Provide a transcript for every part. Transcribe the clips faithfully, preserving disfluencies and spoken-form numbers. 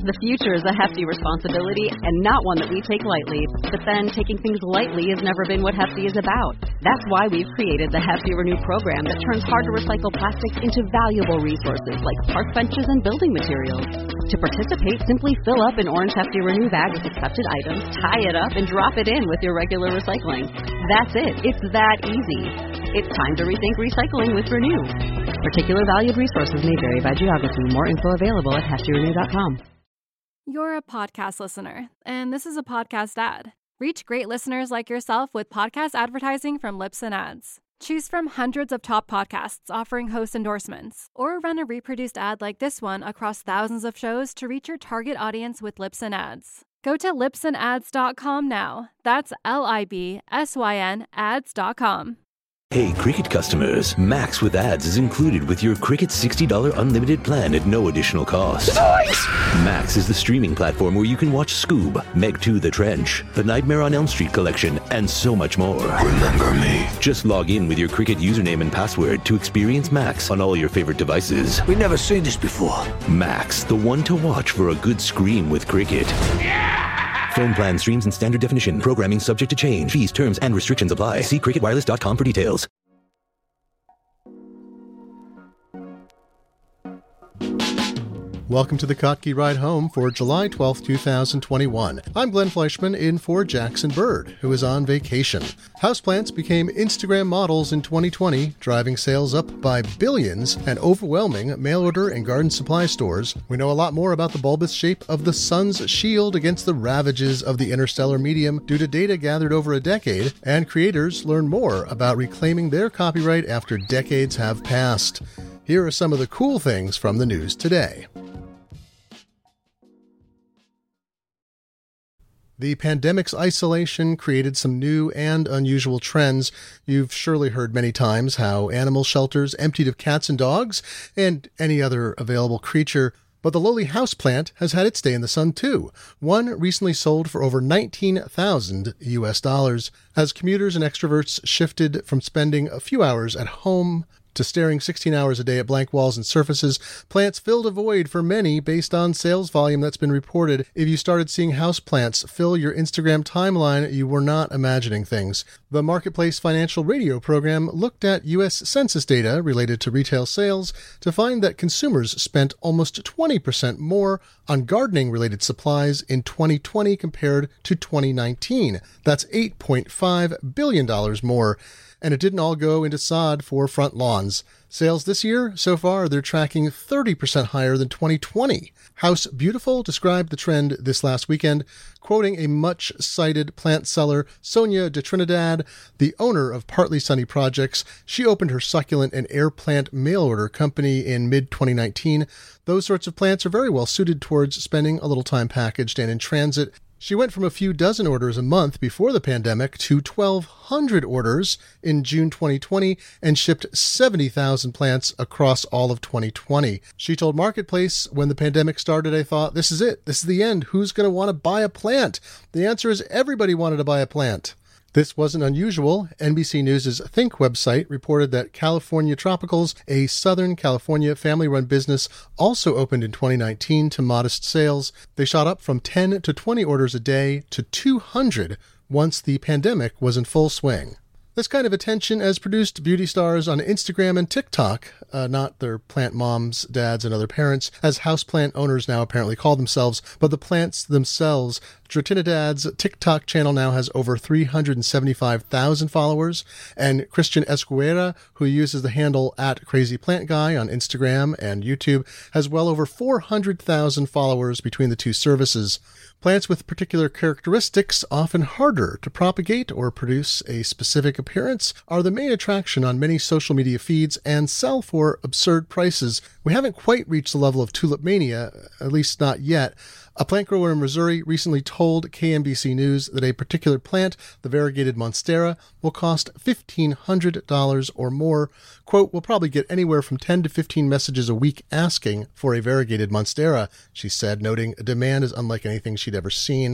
The future is a hefty responsibility and not one that we take lightly. But then, taking things lightly has never been what Hefty is about. That's why we've created the Hefty Renew program that turns hard-to-recycle plastics into valuable resources like park benches and building materials. To participate, simply fill up an orange Hefty Renew bag with accepted items, tie it up, and drop it in with your regular recycling. That's it. It's that easy. It's time to rethink recycling with Renew. Particular valued resources may vary by geography. More info available at hefty renew dot com. You're a podcast listener, and this is a podcast ad. Reach great listeners like yourself with podcast advertising from Libsyn Ads. Choose from hundreds of top podcasts offering host endorsements, or run a reproduced ad like this one across thousands of shows to reach your target audience with Libsyn Ads. Go to libsyn ads dot com now. That's L I B S Y N ads dot com. Hey, Cricket customers, Max with ads is included with your Cricket sixty dollars unlimited plan at no additional cost. Nice! Max is the streaming platform where you can watch Scoob, Meg two The Trench, The Nightmare on Elm Street collection, and so much more. Remember me. Just log in with your Cricket username and password to experience Max on all your favorite devices. We've never seen this before. Max, the one to watch for a good scream with Cricket. Yeah! Phone plan streams in standard definition. Programming subject to change. Fees, terms, and restrictions apply. See cricket wireless dot com for details. Welcome to the Kottke Ride Home for July twelfth, twenty twenty-one. I'm Glenn Fleischman in for Jackson Bird, who is on vacation. Houseplants became Instagram models in twenty twenty, driving sales up by billions and overwhelming mail-order and garden supply stores. We know a lot more about the bulbous shape of the sun's shield against the ravages of the interstellar medium due to data gathered over a decade, and creators learn more about reclaiming their copyright after decades have passed. Here are some of the cool things from the news today. The pandemic's isolation created some new and unusual trends. You've surely heard many times how animal shelters emptied of cats and dogs and any other available creature. But the lowly houseplant has had its day in the sun too. One recently sold for over nineteen thousand U S dollars. As commuters and extroverts shifted from spending a few hours at home to staring sixteen hours a day at blank walls and surfaces, plants filled a void for many based on sales volume that's been reported. If you started seeing houseplants fill your Instagram timeline, you were not imagining things. The Marketplace Financial Radio program looked at U S Census data related to retail sales to find that consumers spent almost twenty percent more on gardening-related supplies in twenty twenty compared to twenty nineteen. That's eight point five billion dollars more. And it didn't all go into sod for front lawns. Sales this year, so far, they're tracking thirty percent higher than twenty twenty. House Beautiful described the trend this last weekend, quoting a much-cited plant seller, Sonia de Trinidad, the owner of Partly Sunny Projects. She opened her succulent and air plant mail-order company in mid twenty nineteen. Those sorts of plants are very well suited towards spending a little time packaged and in transit. She went from a few dozen orders a month before the pandemic to twelve hundred orders in June twenty twenty and shipped seventy thousand plants across all of twenty twenty. She told Marketplace, when the pandemic started, I thought, this is it. This is the end. Who's going to want to buy a plant? The answer is everybody wanted to buy a plant. This wasn't unusual. N B C News' Think website reported that California Tropicals, a Southern California family-run business, also opened in twenty nineteen to modest sales. They shot up from ten to twenty orders a day to two hundred once the pandemic was in full swing. This kind of attention has produced beauty stars on Instagram and TikTok, uh, not their plant moms, dads, and other parents, as houseplant owners now apparently call themselves, but the plants themselves. Trinidad's TikTok channel now has over three hundred seventy-five thousand followers, and Christian Escuera, who uses the handle at Crazy Plant Guy on Instagram and YouTube, has well over four hundred thousand followers between the two services. Plants with particular characteristics, often harder to propagate or produce a specific appearance, are the main attraction on many social media feeds and sell for absurd prices. We haven't quite reached the level of tulip mania, at least not yet. A plant grower in Missouri recently told K N B C News that a particular plant, the variegated monstera, will cost fifteen hundred dollars or more. Quote, we'll probably get anywhere from ten to fifteen messages a week asking for a variegated monstera, she said, noting a demand is unlike anything she'd ever seen.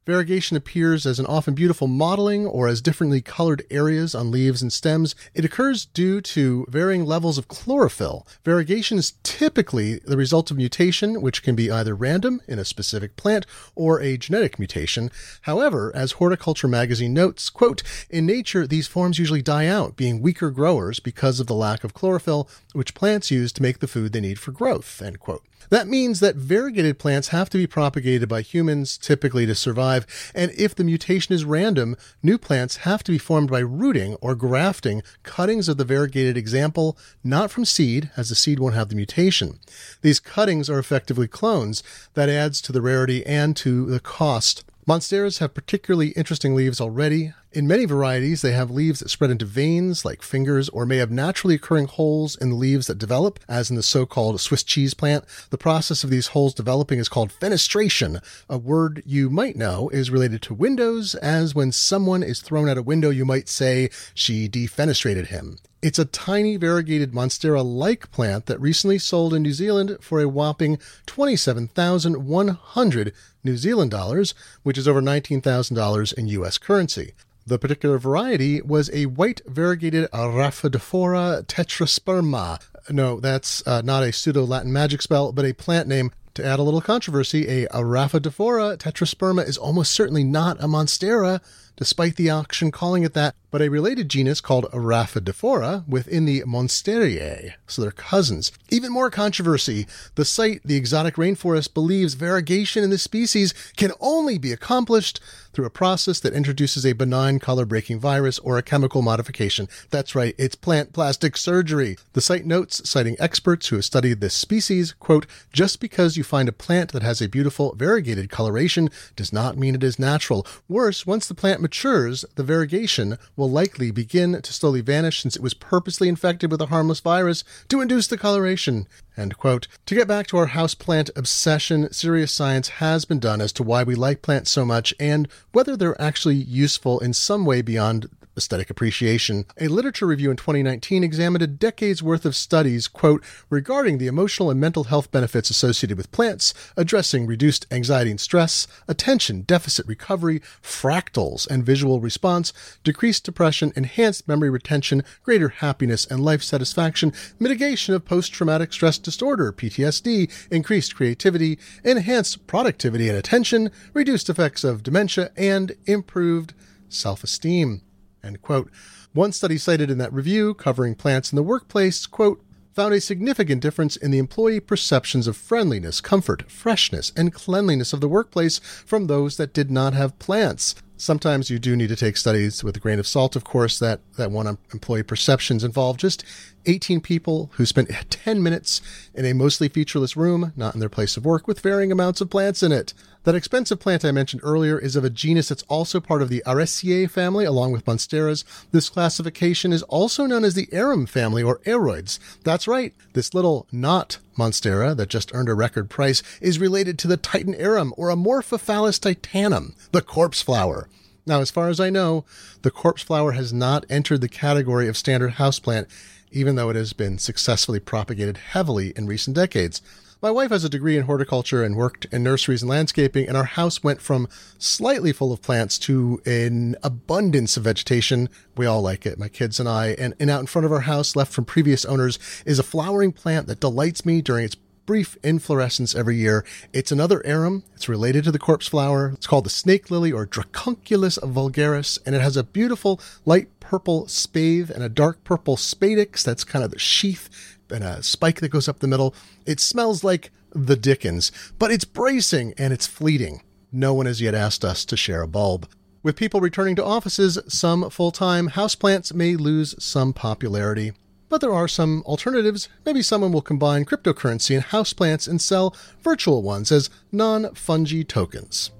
variegation appears as an often beautiful mottling or as differently colored areas on leaves and stems, it occurs due to varying levels of chlorophyll. Variegation is typically the result of mutation, which can be either random in a specific plant or a genetic mutation. However, as Horticulture magazine notes, quote, in nature, these forms usually die out, being weaker growers because of the lack of chlorophyll, which plants use to make the food they need for growth, end quote. That means that variegated plants have to be propagated by humans, typically to survive, and if the mutation is random, new plants have to be formed by rooting or grafting cuttings of the variegated example, not from seed, as the seed won't have the mutation. These cuttings are effectively clones. That adds to the rarity and to the cost. Monsteras have particularly interesting leaves already. In many varieties, they have leaves that spread into veins like fingers or may have naturally occurring holes in the leaves that develop, as in the so-called Swiss cheese plant. The process of these holes developing is called fenestration. A word you might know is related to windows, as when someone is thrown out a window, you might say, she defenestrated him. It's a tiny variegated Monstera-like plant that recently sold in New Zealand for a whopping twenty-seven thousand one hundred New Zealand dollars, which is over nineteen thousand dollars in U S currency. The particular variety was a white variegated Rhaphidophora tetrasperma. No, that's uh, not a pseudo-Latin magic spell, but a plant name. To add a little controversy, a Rhaphidophora tetrasperma is almost certainly not a Monstera, despite the auction calling it that, but a related genus called Rhaphidophora within the Monsteraceae, so they're cousins. Even more controversy, the site, the exotic rainforest, believes variegation in this species can only be accomplished through a process that introduces a benign color-breaking virus or a chemical modification. That's right, it's plant plastic surgery. The site notes, citing experts who have studied this species, quote, just because you find a plant that has a beautiful variegated coloration does not mean it is natural. Worse, once the plant matures, the variegation will likely begin to slowly vanish since it was purposely infected with a harmless virus to induce the coloration. End quote. To get back to our houseplant obsession, serious science has been done as to why we like plants so much and whether they're actually useful in some way beyond aesthetic appreciation. A literature review in twenty nineteen examined a decade's worth of studies, quote, regarding the emotional and mental health benefits associated with plants, addressing reduced anxiety and stress, attention deficit recovery, fractals and visual response, decreased depression, enhanced memory retention, greater happiness and life satisfaction, mitigation of post-traumatic stress disorder, P T S D, increased creativity, enhanced productivity and attention, reduced effects of dementia, and improved self-esteem. End quote. One study cited in that review, covering plants in the workplace, quote, found a significant difference in the employee perceptions of friendliness, comfort, freshness, and cleanliness of the workplace from those that did not have plants. Sometimes you do need to take studies with a grain of salt, of course. That, that one employee perceptions involved just eighteen people who spent ten minutes in a mostly featureless room, not in their place of work, with varying amounts of plants in it. That expensive plant I mentioned earlier is of a genus that's also part of the Araceae family, along with Monsteras. This classification is also known as the arum family, or aroids. That's right, this little not Monstera that just earned a record price is related to the Titan arum, or Amorphophallus titanum, the corpse flower. Now, as far as I know, the corpse flower has not entered the category of standard houseplant, even though it has been successfully propagated heavily in recent decades. My wife has a degree in horticulture and worked in nurseries and landscaping, and our house went from slightly full of plants to an abundance of vegetation. We all like it, my kids and I. And, and out in front of our house, left from previous owners, is a flowering plant that delights me during its brief inflorescence every year. It's another arum. It's related to the corpse flower. It's called the snake lily, or Dracunculus vulgaris, and it has a beautiful light purple spathe and a dark purple spadix. That's kind of the sheath and a spike that goes up the middle. It smells like the Dickens, but it's bracing and it's fleeting. No one has yet asked us to share a bulb. With people returning to offices, some full-time houseplants may lose some popularity. But there are some alternatives. Maybe someone will combine cryptocurrency and houseplants and sell virtual ones as non-fungi tokens.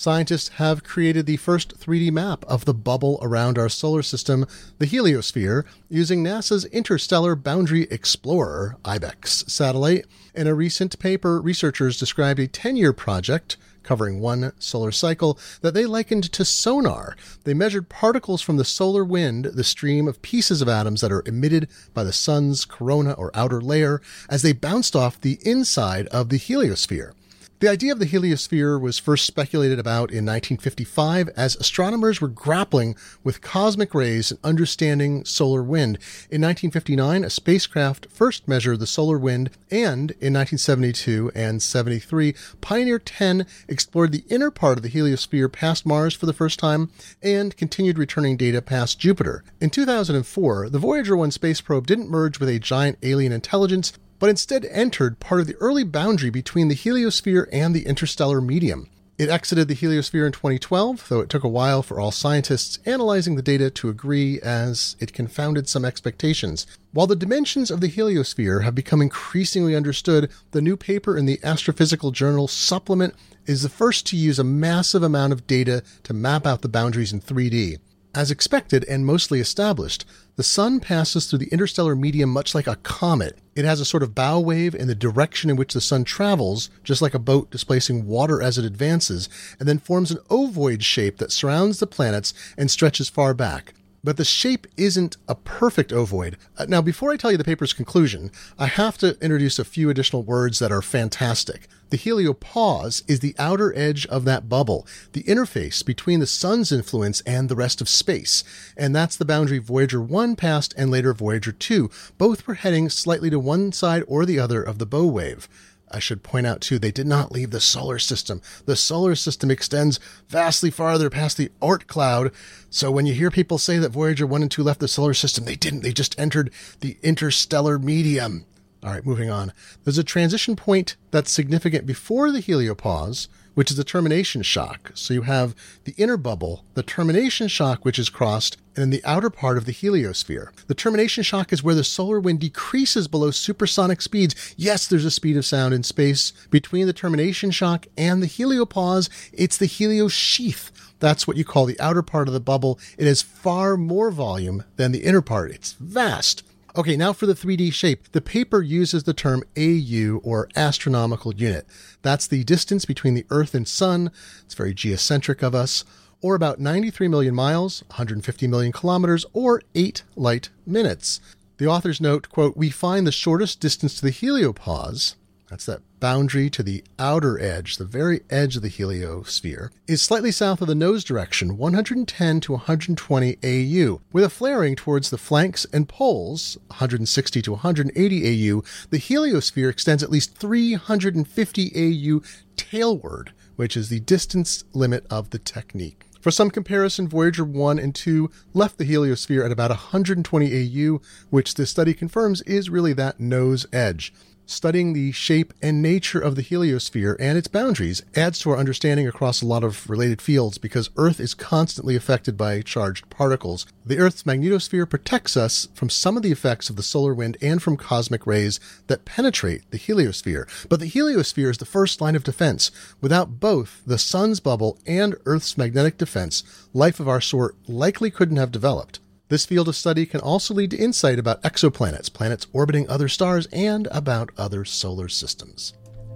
Scientists have created the first three D map of the bubble around our solar system, the heliosphere, using NASA's Interstellar Boundary Explorer, IBEX, satellite. In a recent paper, researchers described a ten-year project covering one solar cycle that they likened to sonar. They measured particles from the solar wind, the stream of pieces of atoms that are emitted by the sun's corona or outer layer, as they bounced off the inside of the heliosphere. The idea of the heliosphere was first speculated about in nineteen fifty-five as astronomers were grappling with cosmic rays and understanding solar wind. In nineteen fifty-nine, a spacecraft first measured the solar wind, and in nineteen seventy-two and seventy-three, Pioneer ten explored the inner part of the heliosphere past Mars for the first time and continued returning data past Jupiter. In two thousand four, the Voyager one space probe didn't merge with a giant alien intelligence, but instead entered part of the early boundary between the heliosphere and the interstellar medium. It exited the heliosphere in twenty twelve, though it took a while for all scientists analyzing the data to agree, as it confounded some expectations. While the dimensions of the heliosphere have become increasingly understood, the new paper in the Astrophysical Journal Supplement is the first to use a massive amount of data to map out the boundaries in three D. As expected and mostly established, the sun passes through the interstellar medium much like a comet. It has a sort of bow wave in the direction in which the sun travels, just like a boat displacing water as it advances, and then forms an ovoid shape that surrounds the planets and stretches far back. But the shape isn't a perfect ovoid. Uh, now, before I tell you the paper's conclusion, I have to introduce a few additional words that are fantastic. The heliopause is the outer edge of that bubble, the interface between the sun's influence and the rest of space. And that's the boundary Voyager one passed and later Voyager two. Both were heading slightly to one side or the other of the bow wave. I should point out, too, they did not leave the solar system. The solar system extends vastly farther past the Oort cloud. So when you hear people say that Voyager one and two left the solar system, they didn't. They just entered the interstellar medium. All right, moving on. There's a transition point that's significant before the heliopause, which is the termination shock. So you have the inner bubble, the termination shock, which is crossed, and then the outer part of the heliosphere. The termination shock is where the solar wind decreases below supersonic speeds. Yes, there's a speed of sound in space. Between the termination shock and the heliopause, it's the heliosheath. That's what you call the outer part of the bubble. It has far more volume than the inner part. It's vast. Okay, now for the three D shape. The paper uses the term A U, or astronomical unit. That's the distance between the Earth and Sun. It's very geocentric of us. Or about ninety-three million miles, one hundred fifty million kilometers, or eight light minutes. The authors note, quote, "We find the shortest distance to the heliopause," that's that boundary to the outer edge, the very edge of the heliosphere, is slightly south of the nose direction, one hundred ten to one hundred twenty A U. With a flaring towards the flanks and poles, one hundred sixty to one hundred eighty A U, the heliosphere extends at least three hundred fifty A U tailward, which is the distance limit of the technique. For some comparison, Voyager one and two left the heliosphere at about one hundred twenty A U, which this study confirms is really that nose edge. Studying the shape and nature of the heliosphere and its boundaries adds to our understanding across a lot of related fields because Earth is constantly affected by charged particles. The Earth's magnetosphere protects us from some of the effects of the solar wind and from cosmic rays that penetrate the heliosphere. But the heliosphere is the first line of defense. Without both the sun's bubble and Earth's magnetic defense, life of our sort likely couldn't have developed. This field of study can also lead to insight about exoplanets, planets orbiting other stars, and about other solar systems.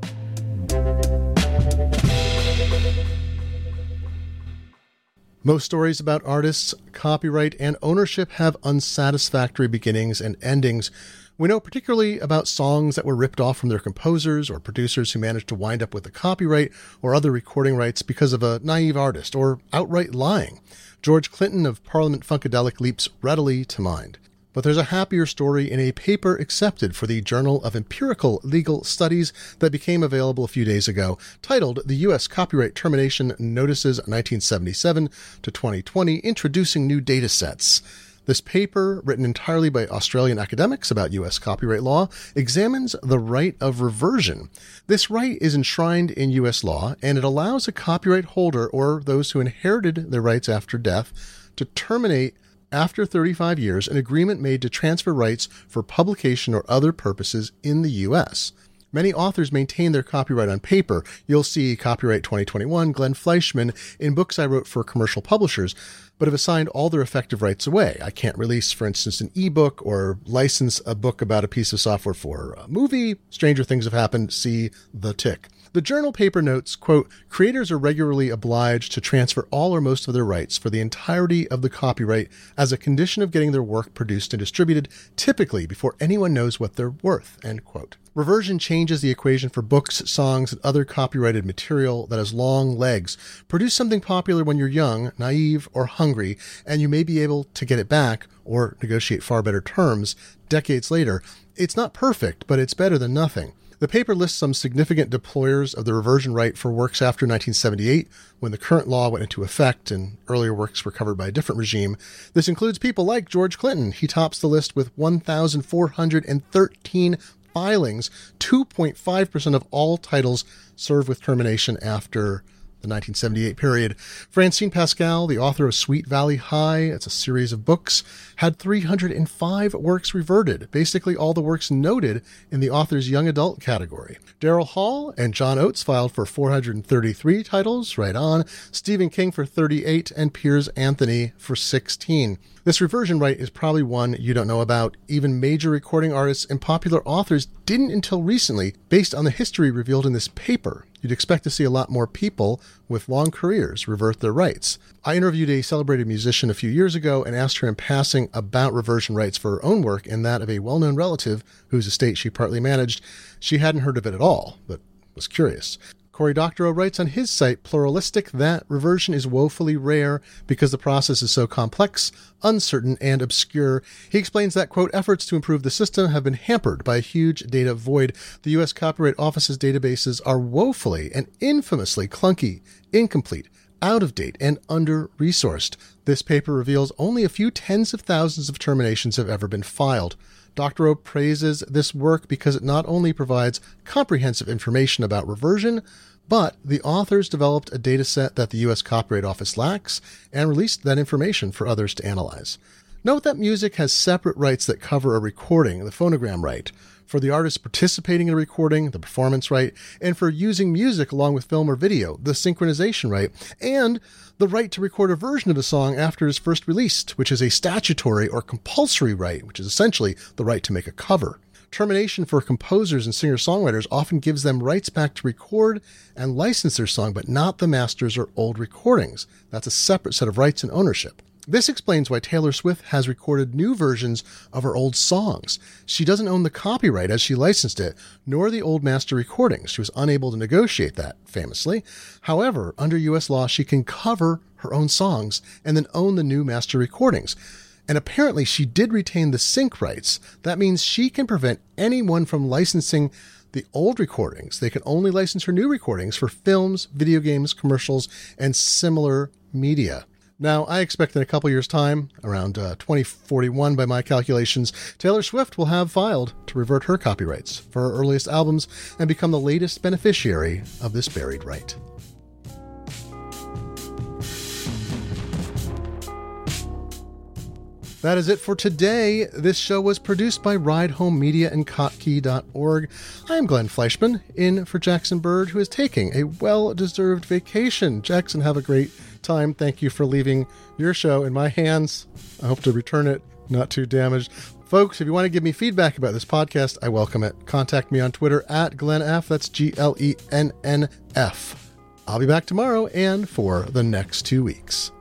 Most stories about artists, copyright, and ownership have unsatisfactory beginnings and endings. We know particularly about songs that were ripped off from their composers or producers who managed to wind up with the copyright or other recording rights because of a naive artist or outright lying. George Clinton of Parliament Funkadelic leaps readily to mind. But there's a happier story in a paper accepted for the Journal of Empirical Legal Studies that became available a few days ago, titled The U S Copyright Termination Notices nineteen seventy-seven to twenty twenty, Introducing New Data Sets. This paper, written entirely by Australian academics about U S copyright law, examines the right of reversion. This right is enshrined in U S law, and it allows a copyright holder or those who inherited their rights after death to terminate, after thirty-five years, an agreement made to transfer rights for publication or other purposes in the U S. Many authors maintain their copyright on paper. You'll see copyright twenty twenty-one, Glenn Fleischman, in books I wrote for commercial publishers, but have assigned all their effective rights away. I can't release, for instance, an ebook or license a book about a piece of software for a movie. Stranger things have happened. See The Tick. The journal paper notes, quote, creators are regularly obliged to transfer all or most of their rights for the entirety of the copyright as a condition of getting their work produced and distributed, typically before anyone knows what they're worth, end quote. Reversion changes the equation for books, songs, and other copyrighted material that has long legs. Produce something popular when you're young, naive, or hungry, and you may be able to get it back or negotiate far better terms decades later. It's not perfect, but it's better than nothing. The paper lists some significant deployers of the reversion right for works after nineteen seventy-eight, when the current law went into effect and earlier works were covered by a different regime. This includes people like George Clinton. He tops the list with one thousand four hundred thirteen filings. two point five percent of all titles served with termination after the nineteen seventy-eight period. Francine Pascal, the author of Sweet Valley High, it's a series of books, had three hundred five works reverted, basically all the works noted in the author's young adult category. Daryl Hall and John Oates filed for four hundred thirty-three titles, right on, Stephen King for thirty-eight, and Piers Anthony for sixteen. This reversion right is probably one you don't know about. Even major recording artists and popular authors didn't until recently, based on the history revealed in this paper. You'd expect to see a lot more people with long careers revert their rights. I interviewed a celebrated musician a few years ago and asked her in passing about reversion rights for her own work and that of a well-known relative whose estate she partly managed. She hadn't heard of it at all, but was curious. Cory Doctorow writes on his site, Pluralistic, that reversion is woefully rare because the process is so complex, uncertain, and obscure. He explains that, quote, efforts to improve the system have been hampered by a huge data void. The U S Copyright Office's databases are woefully and infamously clunky, incomplete, out of date, and under-resourced. This paper reveals only a few tens of thousands of terminations have ever been filed. Doctorow praises this work because it not only provides comprehensive information about reversion, but the authors developed a data set that the U S Copyright Office lacks and released that information for others to analyze. Note that music has separate rights that cover a recording, the phonogram right, for the artist participating in a recording, the performance right, and for using music along with film or video, the synchronization right, and the right to record a version of a song after it is first released, which is a statutory or compulsory right, which is essentially the right to make a cover. Termination for composers and singer-songwriters often gives them rights back to record and license their song, but not the masters or old recordings. That's a separate set of rights and ownership. This explains why Taylor Swift has recorded new versions of her old songs. She doesn't own the copyright as she licensed it, nor the old master recordings. She was unable to negotiate that, famously. However, under U S law, she can cover her own songs and then own the new master recordings. And apparently she did retain the sync rights. That means she can prevent anyone from licensing the old recordings. They can only license her new recordings for films, video games, commercials, and similar media. Now, I expect in a couple years' time, around uh, twenty forty-one by my calculations, Taylor Swift will have filed to revert her copyrights for her earliest albums and become the latest beneficiary of this buried right. That is it for today. This show was produced by Ride Home Media and Kottke dot org. I'm Glenn Fleischman, in for Jackson Bird, who is taking a well-deserved vacation. Jackson, have a great time. Thank you for leaving your show in my hands. I hope to return it not too damaged. Folks, if you want to give me feedback about this podcast, I welcome it. Contact me on Twitter at Glenn F. That's G L E N N F. I'll be back tomorrow and for the next two weeks.